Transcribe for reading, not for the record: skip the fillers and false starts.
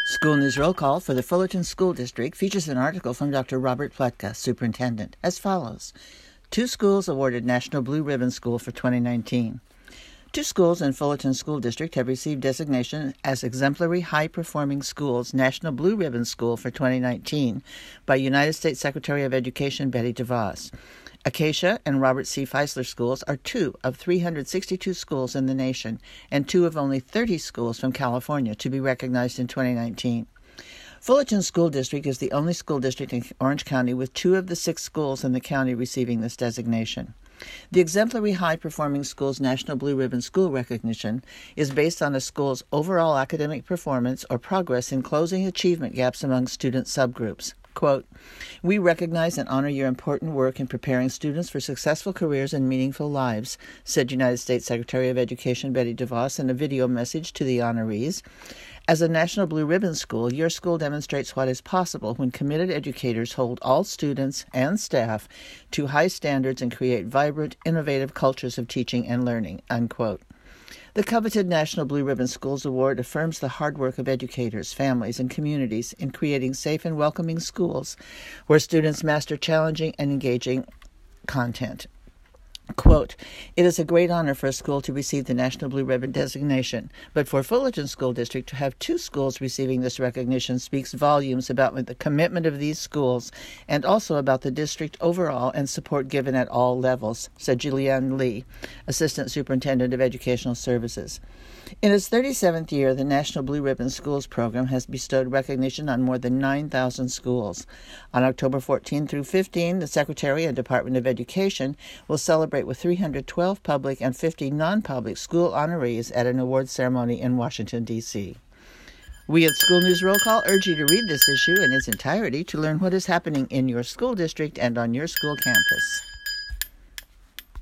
School News Roll Call for the Fullerton School District features an article from Dr. Robert Pletka, Superintendent, as follows. 2 schools awarded National Blue Ribbon School for 2019. 2 schools in Fullerton School District have received designation as Exemplary High-Performing Schools National Blue Ribbon School for 2019 by United States Secretary of Education Betty DeVos. Acacia and Robert C. Feisler schools are 2 of 362 schools in the nation and 2 of only 30 schools from California to be recognized in 2019. Fullerton School District is the only school district in Orange County with 2 of the 6 schools in the county receiving this designation. The Exemplary High-Performing Schools National Blue Ribbon School recognition is based on a school's overall academic performance or progress in closing achievement gaps among student subgroups. Quote, "We recognize and honor your important work in preparing students for successful careers and meaningful lives," said United States Secretary of Education Betty DeVos in a video message to the honorees. As a National Blue Ribbon School, your school demonstrates what is possible when committed educators hold all students and staff to high standards and create vibrant, innovative cultures of teaching and learning, unquote. The coveted National Blue Ribbon Schools Award affirms the hard work of educators, families, and communities in creating safe and welcoming schools where students master challenging and engaging content. Quote, "It is a great honor for a school to receive the National Blue Ribbon designation, but for Fullerton School District to have 2 schools receiving this recognition speaks volumes about the commitment of these schools and also about the district overall and support given at all levels," said Julianne Lee, Assistant Superintendent of Educational Services. In its 37th year, the National Blue Ribbon Schools program has bestowed recognition on more than 9,000 schools. On October 14 through 15, the Secretary and Department of Education will celebrate with 312 public and 50 non-public school honorees at an award ceremony in Washington, D.C. We at School News Roll Call urge you to read this issue in its entirety to learn what is happening in your school district and on your school campus.